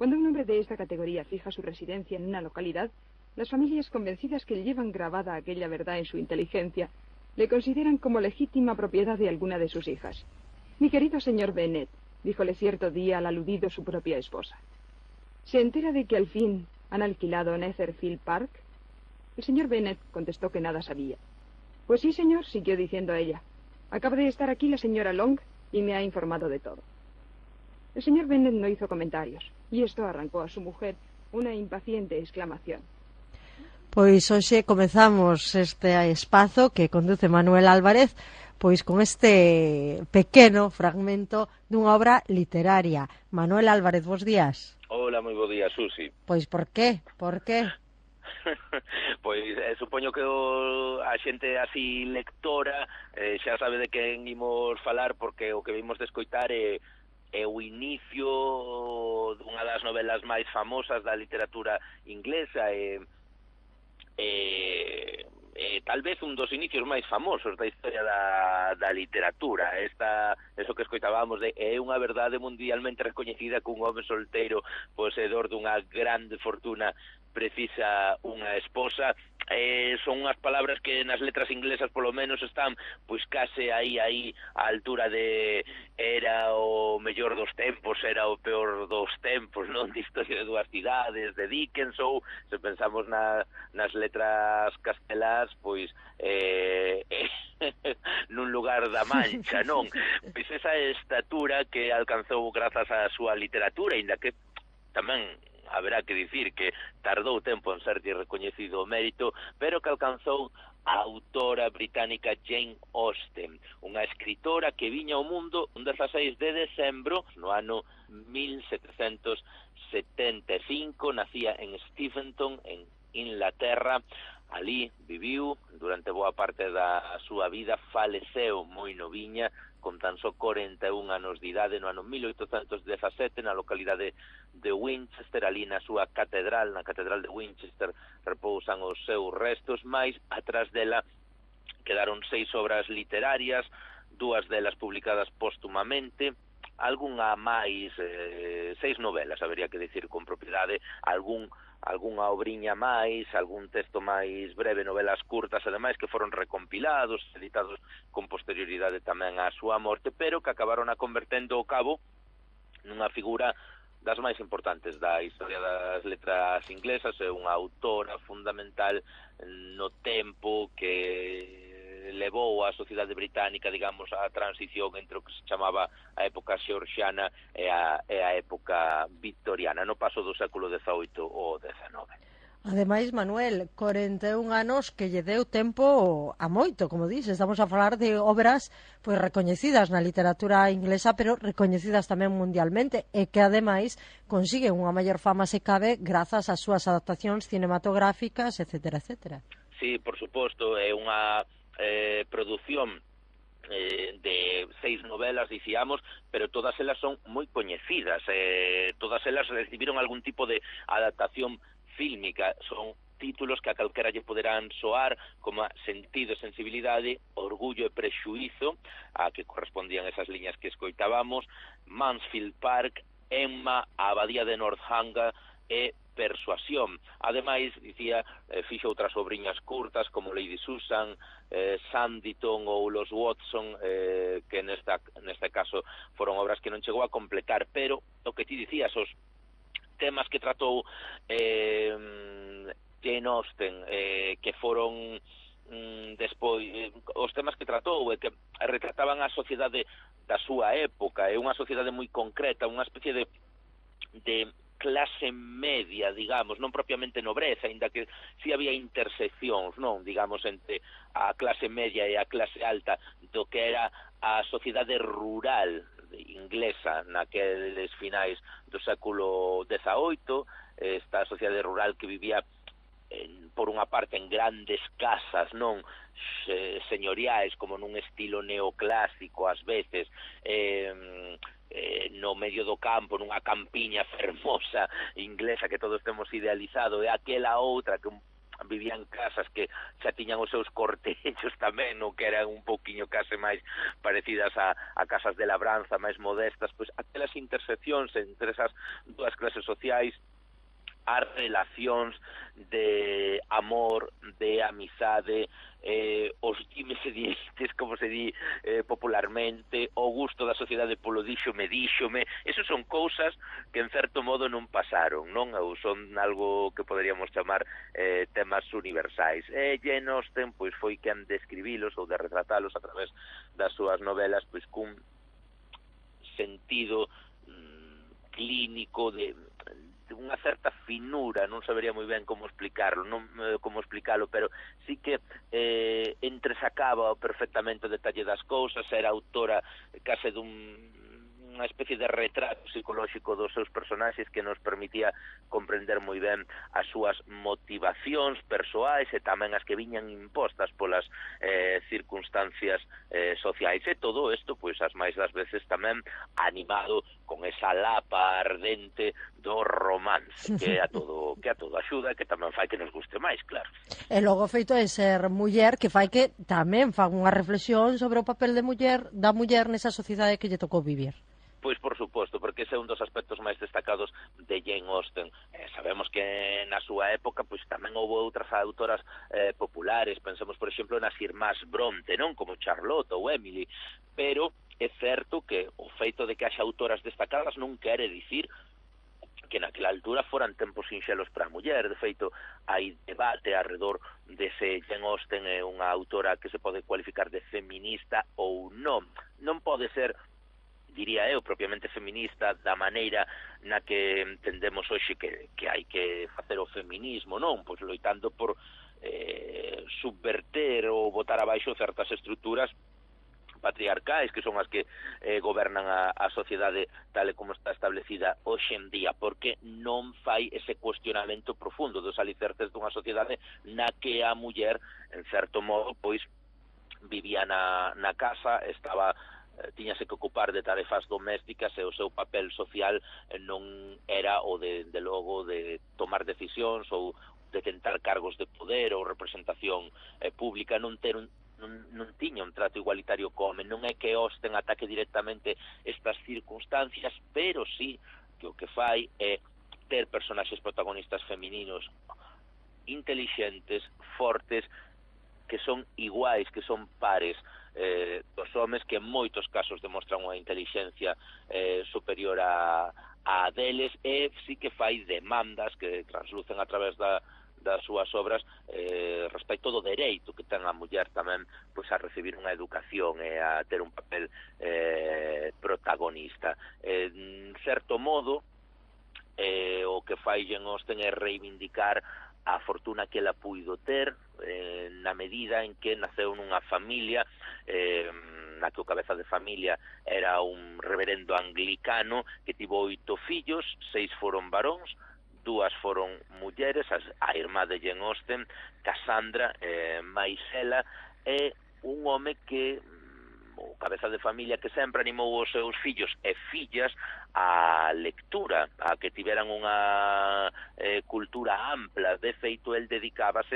Cuando un hombre de esta categoría fija su residencia en una localidad, las familias convencidas que llevan grabada aquella verdad en su inteligencia le consideran como legítima propiedad de alguna de sus hijas. Mi querido señor Bennet, díjole cierto día al aludido su propia esposa, ¿se entera de que al fin han alquilado Netherfield Park? El señor Bennet contestó que nada sabía. Pues sí, señor, siguió diciendo ella. Acaba de estar aquí la señora Long y me ha informado de todo. El señor Bennet no hizo comentarios, y esto arrancó a su mujer una impaciente exclamación. Pois hoxe comezamos este espazo que conduce Manuel Álvarez pois con este pequeno fragmento dunha obra literaria. Manuel Álvarez, bos días. Hola, moi bo día, Susi. Pois por qué? Por qué? Pois supoño que a xente así lectora xa sabe de quen imos falar, porque o que vimos de escoitar é o inicio dunha das novelas máis famosas da literatura inglesa tal vez un dos inicios máis famosos da historia da literatura. Eso que escoitábamos é unha verdade mundialmente recoñecida que un home solteiro poseedor dunha grande fortuna precisa unha esposa. Son unhas palabras que nas letras inglesas polo menos están pois case aí á altura de era o mellor dos tempos, era o peor dos tempos, non? De Historia de dúas cidades, de Dickens, ou se pensamos nas letras castelás, pois nun lugar da Mancha, non? Pois esa estatura que alcanzou grazas á súa literatura, inda que tamén haberá que dicir que tardou tempo en serlle recoñecido o mérito, pero que alcanzou a autora británica Jane Austen, unha escritora que viña ao mundo un 16 de decembro no ano 1775, nacía en Steventon, en Inglaterra. Ali viviu durante boa parte da súa vida, faleceu moi noviña, con tan só 41 anos de idade, no ano 1817, na localidade de Winchester, ali na súa catedral, na catedral de Winchester, repousan os seus restos, mais atrás dela quedaron 6 obras literarias, 2 delas publicadas póstumamente, algunha máis, 6 novelas, habería que dicir con propiedade, algunha obriña máis, algún texto máis breve, novelas curtas e demais que foron recompilados, editados con posterioridade tamén á súa morte, pero que acabaron a convertendo ao cabo nunha figura das máis importantes da historia das letras inglesas. É unha autora fundamental no tempo que levou a sociedade británica, digamos, a transición entre o que se chamaba a época xeorxiana e a época victoriana, no paso do século XVIII ao XIX. Ademais, Manuel, 41 anos que lle deu tempo a moito, como dices, estamos a falar de obras pois recoñecidas na literatura inglesa, pero recoñecidas tamén mundialmente, e que ademais consiguen unha maior fama se cabe grazas ás súas adaptacións cinematográficas, etcétera, etcétera. Sí, por suposto, é unha produción de 6 novelas, dicíamos, pero todas elas son moi coñecidas, todas elas recibiron algún tipo de adaptación fílmica, son títulos que a calquera lle poderán soar como Sentido e sensibilidade, Orgullo e prexuízo, a que correspondían esas liñas que escoitábamos, Mansfield Park, Emma, a Abadía de Northanger e Persuasión. Ademais, dicía, fixo outras obriñas curtas como Lady Susan, Sanditon ou Los Watson, que neste caso foron obras que non chegou a completar, pero o que ti dicías, os temas que tratou Jane Austen, que foron despois, os temas que tratou e que retrataban a sociedade da súa época, é unha sociedade moi concreta, unha especie de clase media, digamos, non propiamente nobreza, aínda que si había interseccións, non, digamos, entre a clase media e a clase alta do que era a sociedade rural inglesa naqueles finais do século XVIII, esta sociedade rural que vivía por unha parte en grandes casas, non señoriais, como nun estilo neoclásico ás veces, no medio do campo, nunha campiña fermosa inglesa que todos temos idealizado, e aquela outra que un vivía en casas que xa tiñan os seus cortellos tamén, no que eran un pouquiño case máis parecidas a casas de labranza, máis modestas, pois aquelas interseccións entre esas dúas clases sociais, as relacións de amor, de amizade, os dimes e direites, como se di popularmente, o gusto da sociedade polo díxome, esos son cousas que en certo modo non pasaron, non? Ou son algo que poderíamos chamar temas universais. Jane Austen pois foi quen de escribilos ou de retratalos a través das súas novelas pois cun sentido clínico de unha certa finura, non sabería moi ben como explicarlo, pero sí que entresacaba perfectamente o detalle das cousas, era autora case unha especie de retrato psicolóxico dos seus personaxes que nos permitía comprender moi ben as súas motivacións persoais e tamén as que viñan impostas polas circunstancias sociais, e todo isto, pois as máis das veces tamén animado con esa lapa ardente do romance, que a todo axuda, que tamén fai que nos guste máis, claro. E logo feito de ser muller, que fai que tamén fan unha reflexión sobre o papel da muller nesa sociedade que lle tocou vivir. Pois por suposto, porque ese é un dos aspectos máis destacados de Jane Austen. Sabemos que na súa época pois tamén houve outras autoras populares, pensamos por exemplo nas irmás Bronte, non, como Charlotte ou Emily, pero é certo que o feito de que haxa autoras destacadas non quere dicir que naquela altura foran tempos sinxelos para a muller. De feito, hai debate alrededor de se Jane Austen é unha autora que se pode cualificar de feminista ou non. Non pode ser, diría eu, propiamente feminista da maneira na que entendemos hoxe que hai que facer o feminismo, non? Pois loitando por subverter ou botar abaixo certas estruturas patriarcais que son as que gobernan a sociedade tal e como está establecida hoxe en día, porque non fai ese cuestionamento profundo dos alicerces dunha sociedade na que a muller, en certo modo, pois vivía na casa, tiñase que ocupar de tarefas domésticas e o seu papel social non era o de logo de tomar decisións ou de tentar cargos de poder ou representación pública, non tiña un trato igualitario co home. Non é que Austen ataque directamente estas circunstancias, pero sí que o que fai é ter personaxes protagonistas femininos intelixentes, fortes, que son iguais, que son pares dos homes, que en moitos casos demostran unha intelixencia superior a deles, e sí que fai demandas que translucen a través das súas obras respecto do dereito que ten a muller tamén pois a recibir unha educación e a ter un papel protagonista. En certo modo, o que fai Jane Austen é reivindicar a fortuna que ela puido ter na medida en que naceu nunha familia na que o cabeza de familia era un reverendo anglicano que tivo 8 fillos, 6 foron varóns, 2 foron mulleres, a irmá de Jane Austen, Cassandra, máis ela, e un home que o cabeza de familia que sempre animou os seus fillos e fillas a lectura, a que tiveran unha cultura ampla. De feito, el dedicábase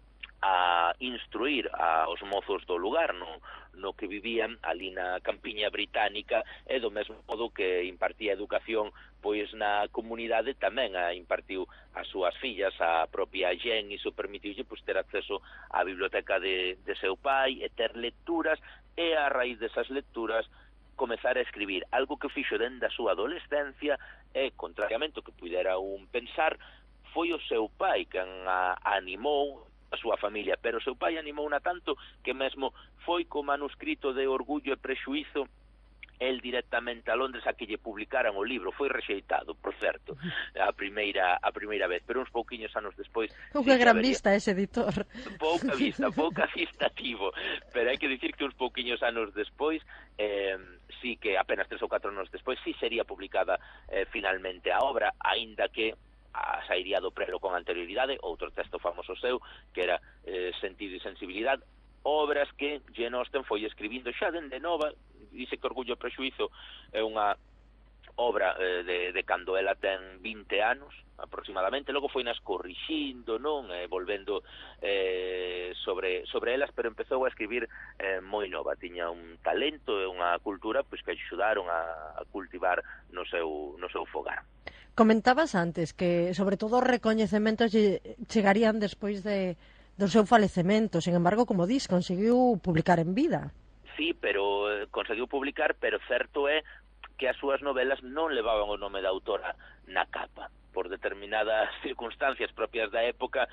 a instruir aos mozos do lugar no que vivían ali na campiña británica, e do mesmo modo que impartía educación pois na comunidade, tamén a impartiu as súas fillas. A propia Jane iso permitiulle pois ter acceso á biblioteca de seu pai e ter lecturas, e a raíz desas lecturas comezar a escribir, algo que fixo dende a súa adolescencia, e contrariamente ao que pudera un pensar, foi o seu pai quen a animou, a súa familia, pero o seu pai animouna tanto que mesmo foi co manuscrito de Orgullo e Prexuízo el directamente a Londres a que lle publicaran o libro. Foi rexeitado, por certo, a primeira vez, pero uns pouquiños anos despois... Unha gran vista ese editor. Pouca vista tivo, pero hai que dicir que uns pouquiños anos despois, sí que apenas 3 ou 4 anos despois, sí sería publicada finalmente a obra, aínda que sairía do prelo con anterioridade outro texto famoso seu, que era Sentido e Sensibilidade, obras que Jane Austen foi escribindo xa dende nova. Dice que Orgullo e Prexuízo é unha obra de cando ela ten 20 anos aproximadamente, logo foi nas corrixindo, non, volvendo sobre elas, pero empezou a escribir moi nova, tiña un talento e unha cultura pois que axudaron a cultivar no seu fogar. Comentabas antes que, sobre todo, os recoñecementos chegarían despois do seu falecemento. Sin embargo, como dis, conseguiu publicar en vida. Sí, pero conseguiu publicar, pero certo é que as súas novelas non levaban o nome da autora na capa. Por determinadas circunstancias propias da época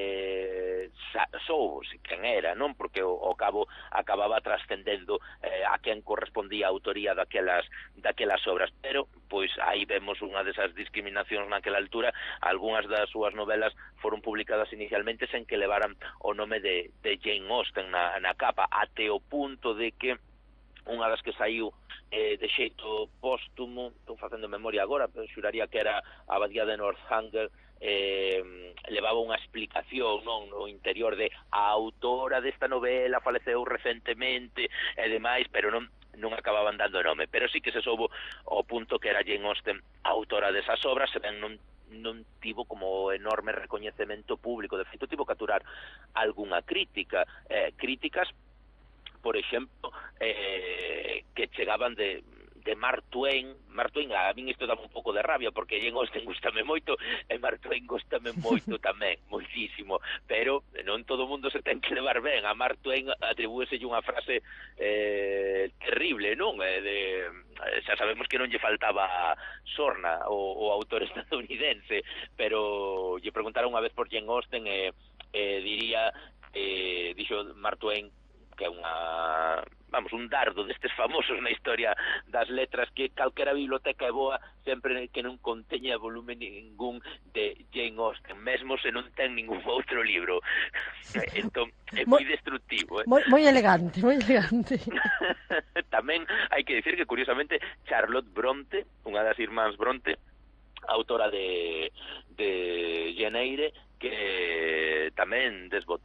soubose quen era, non? Porque ao cabo acababa trascendendo a quen correspondía a autoría daquelas obras, pero pois aí vemos unha desas discriminacións naquela altura. Algúnas das súas novelas foron publicadas inicialmente sen que levaran o nome de Jane Austen na capa, até o punto de que unha das que saiu de xeito póstumo, estou facendo memoria agora, pero xuraría que era a Abadía de Northanger, levaba unha explicación, non, no interior de a autora desta novela faleceu recentemente e demais, pero non acababan dando nome, pero sí que se soubo ao punto que era Jane Austen a autora desas obras, se ben non tivo como enorme recoñecemento público. De feito, tivo que aturar algunha críticas, por exemplo, que chegaban de Mark Twain. Mark Twain, a min isto daba un pouco de rabia, porque Jane Austen gustame moito, e Mark Twain gustame moito tamén, moitísimo, pero non todo o mundo se ten que levar ben. A Mark Twain atribúeselle unha frase terrible, non? Xa sabemos que non lle faltaba sorna o autor estadounidense, pero lle preguntaron unha vez por Jane Austen e diría, dixo Mark Twain, que é un dardo destes famosos na historia das letras, que calquera biblioteca é boa sempre que non conteña volume ningún de Jane Austen, mesmo se non ten ningún outro libro. Entón, é moi destructivo. Moi elegante, moi elegante. Tamén hai que dicir que, curiosamente, Charlotte Bronte, unha das irmáns Bronte, autora de Jane Eyre, que tamén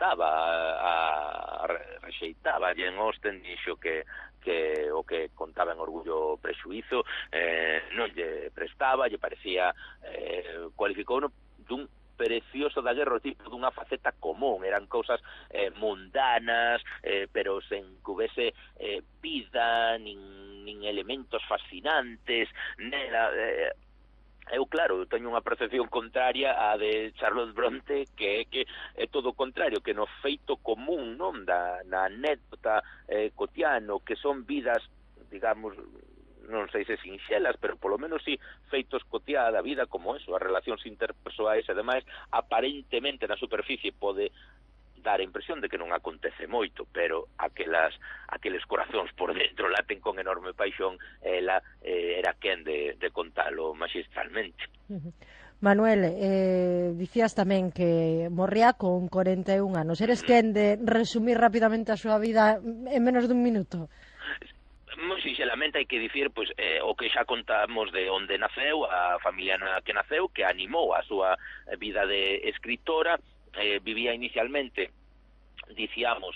rexeitaba a Jane Austen, dixo que o que contaba en Orgullo Prexuízo non lle prestaba, lle parecía, cualificouno dun precioso daguerro, tipo dunha faceta común, eran cousas mundanas, pero sen que houvese vida, nin elementos fascinantes nela. Eu, claro, teño unha percepción contraria á de Charlotte Bronte, que é todo o contrario, que no feito común, non, na anécdota cotidiano, que son vidas, digamos, non sei se sinxelas, pero polo menos sí feitos cotiá da vida, como eso, as relacións interpersoais e demais, aparentemente na superficie pode dar a impresión de que non acontece moito, pero aqueles corazóns por dentro laten con enorme paixón, ela era quen de contalo magistralmente. Manuel, dicías tamén que morría con 41 anos. Eres quen de resumir rapidamente a súa vida en menos dun minuto? Moi sinxelamente hai que dicir pois, o que xa contamos de onde naceu, a familia na que naceu, que animou a súa vida de escritora. Vivía inicialmente, dicíamos,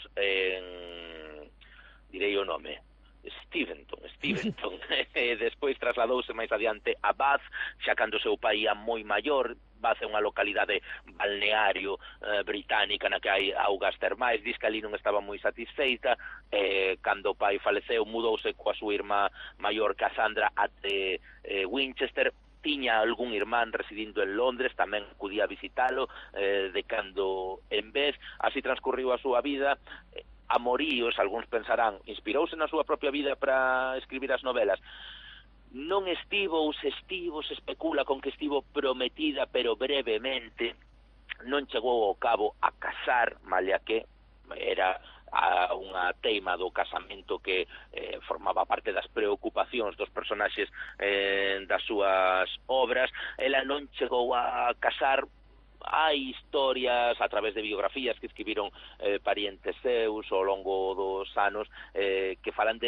direi o nome, Steventon, despois trasladouse máis adiante a Bath, xa cando o seu pai ia moi maior. Bath é unha localidade balneario británica na que hai augas termais. Diz que ali non estaba moi satisfeita, cando o pai faleceu mudouse coa súa irmá maior Cassandra até Winchester. Tiña algún irmán residindo en Londres, tamén acudía a visitalo de cando en vez. Así transcurriu a súa vida. Amoríos, algúns pensarán, inspirouse na súa propia vida para escribir as novelas. Non estivo, se especula con que estivo prometida, pero brevemente. Non chegou ao cabo a casar, malia que era unha teima do casamento que formaba parte das preocupacións dos personaxes das súas obras. Ela non chegou a casar. Hai historias a través de biografías que escribiron parientes seus ao longo dos anos que falan de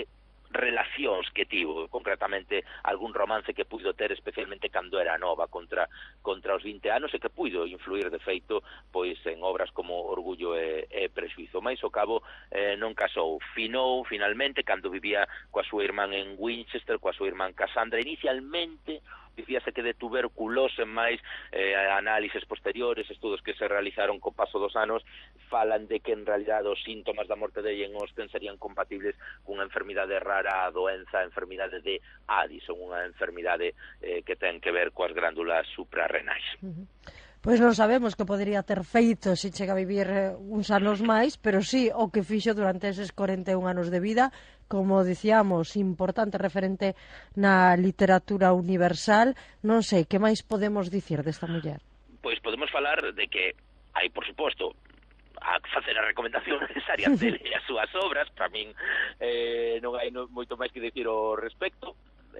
relacións que tivo, concretamente algún romance que puido ter especialmente cando era nova contra os 20 anos e que puido influir de feito pois en obras como Orgullo e Prexuízo. Mais ao cabo non casou, finou finalmente cando vivía coa súa irmán en Winchester, coa súa irmán Cassandra. Inicialmente dicíase que de tuberculose, máis análises posteriores, estudos que se realizaron co paso dos anos, falan de que en realidad os síntomas da morte de Jane Austen serían compatibles cunha enfermidade rara, a doenza, a enfermidade de Addison, unha enfermidade que ten que ver coas glándulas suprarrenais. Pois non sabemos que podería ter feito se chega a vivir uns anos máis, pero sí o que fixo durante eses 41 anos de vida, como dicíamos, importante referente na literatura universal. Non sei, que máis podemos dicir desta muller? Pois podemos falar de que hai, por suposto, a facer a recomendación necesaria dele as súas obras. Para min non hai moito máis que dicir ao respecto.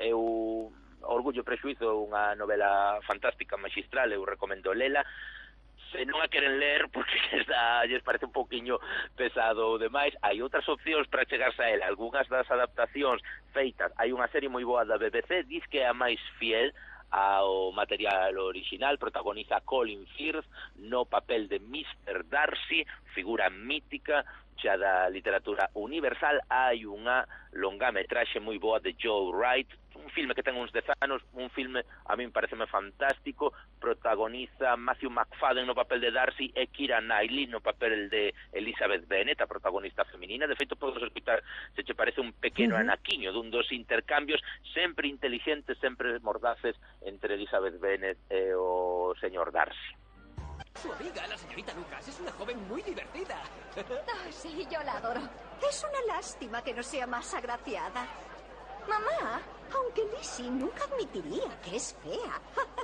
Eu Orgullo e Prexuízo é unha novela fantástica, magistral, eu recomendo lela. Se non a queren ler porque lles parece un pouquiño pesado ou demais, hai outras opcións para chegarse a ela. Algúnas das adaptacións feitas, hai unha serie moi boa da BBC, diz que é a máis fiel ao material original, protagoniza Colin Firth no papel de Mr. Darcy, figura mítica xa da literatura universal. Hai unha longametraxe moi boa de Joe Wright, un filme que ten uns 10 anos, un filme a min pareceme fantástico, protagoniza Matthew McFadden no papel de Darcy e Keira Knightley no papel de Elizabeth Bennet, a protagonista feminina. De feito, podes escutar se che parece un pequeno anaquiño dun dos intercambios sempre inteligentes, sempre mordaces entre Elizabeth Bennet e o señor Darcy. Su amiga, la señorita Lucas, es una joven muy divertida. Oh, sí, yo la adoro. Es una lástima que no sea más agraciada. Mamá, aunque Lizzie nunca admitiría que es fea.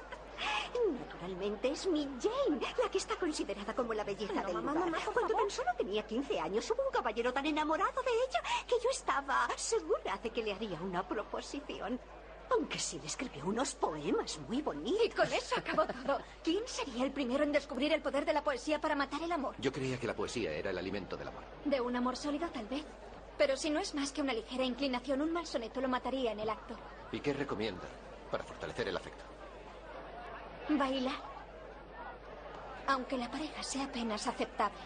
Naturalmente es mi Jane, la que está considerada como la belleza del lugar. Mamá, cuando tan solo tenía 15 años, hubo un caballero tan enamorado de ella que yo estaba segura de que le haría una proposición. Aunque sí le escribió unos poemas muy bonitos. Y con eso acabó todo. ¿Quién sería el primero en descubrir el poder de la poesía para matar el amor? Yo creía que la poesía era el alimento del amor. De un amor sólido, tal vez. Pero si no es más que una ligera inclinación, un mal soneto lo mataría en el acto. ¿Y qué recomienda para fortalecer el afecto? Bailar. Aunque la pareja sea apenas aceptable.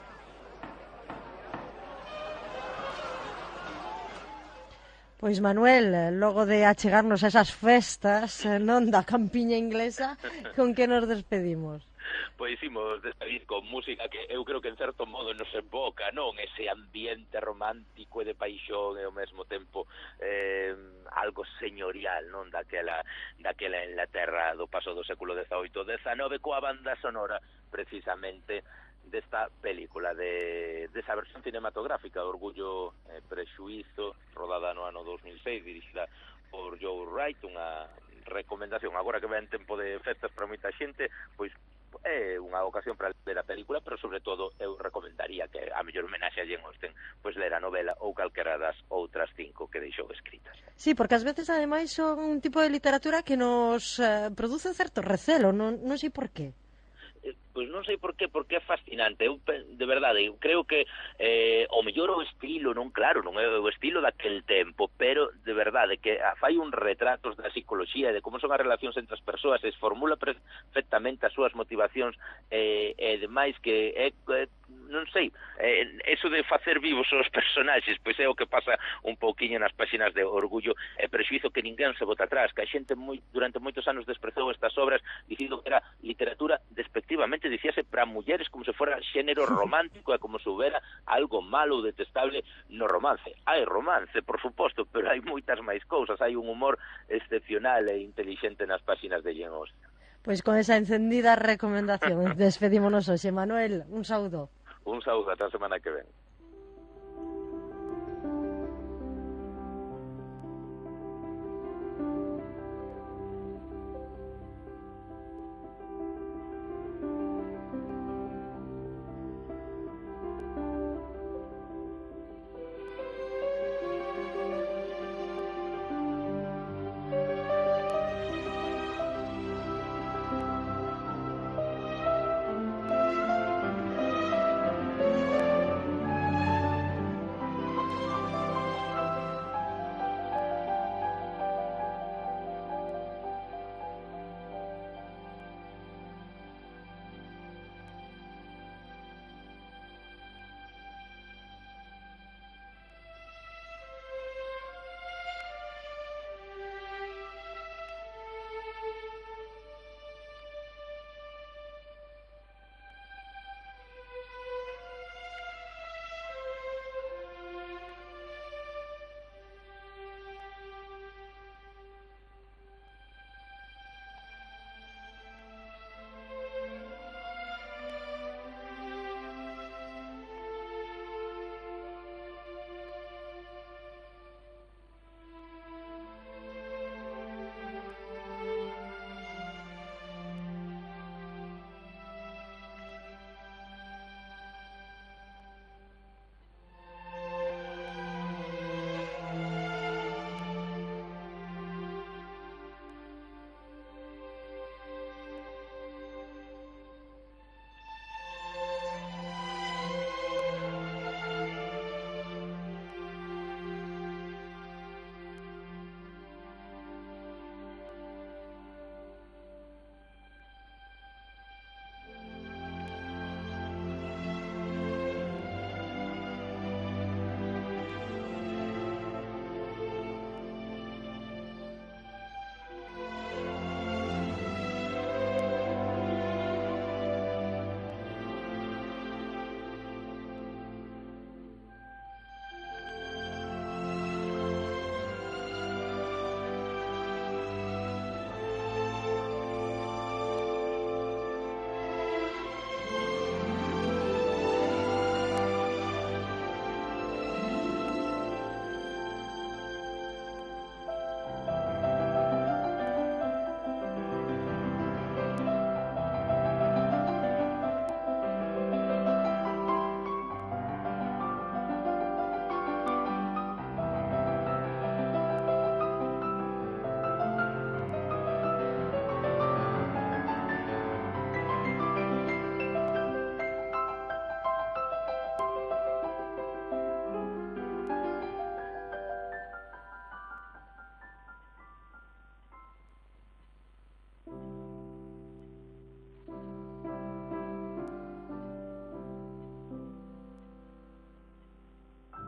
Pois Manuel, logo de achegarnos a esas festas non da campiña inglesa, con que nos despedimos? Pois imos despedir con música que eu creo que en certo modo nos evoca, non? Ese ambiente romántico e de paixón e ao mesmo tempo algo señorial, non? Daquela Inglaterra do paso do século XVIII-XIX, coa banda sonora precisamente desta película, desa versión cinematográfica, Orgullo e Prexuízo, rodada no ano 2006, dirixida por Joe Wright, unha recomendación. Agora que ven tempo de festas para moita xente, pois é unha ocasión para ler a película, pero sobre todo eu recomendaría que a mellor homenaxe a Jane Austen pois ler a novela ou calquera das outras 5 que deixou escritas. Sí, porque ás veces ademais son un tipo de literatura que nos produce certo recelo, non sei por qué. Pois non sei por qué, porque é fascinante. Eu, de verdade, eu creo que o mellor o estilo, non claro, non é o estilo daquel tempo, pero de verdade que fai un retratos da psicoloxía, de como son as relacións entre as persoas, e formula perfectamente as súas motivacións, e demais que é non sei, eso de facer vivos os personaxes, pois é o que pasa un pouquiño nas páxinas de Orgullo e Prexuízo, que ninguén se bota atrás, que a xente durante moitos anos desprezou estas obras dicindo que era literatura despectivamente, dicíase para mulleres como se fora xénero romántico e como se houbera algo malo ou detestable no romance. Hai romance, por suposto, pero hai moitas máis cousas, hai un humor excepcional e inteligente nas páxinas de Jane Austen. Pois con esa encendida recomendación despedímonos hoxe. Manuel, un saúdo. Un saúdo, ata a semana que ven.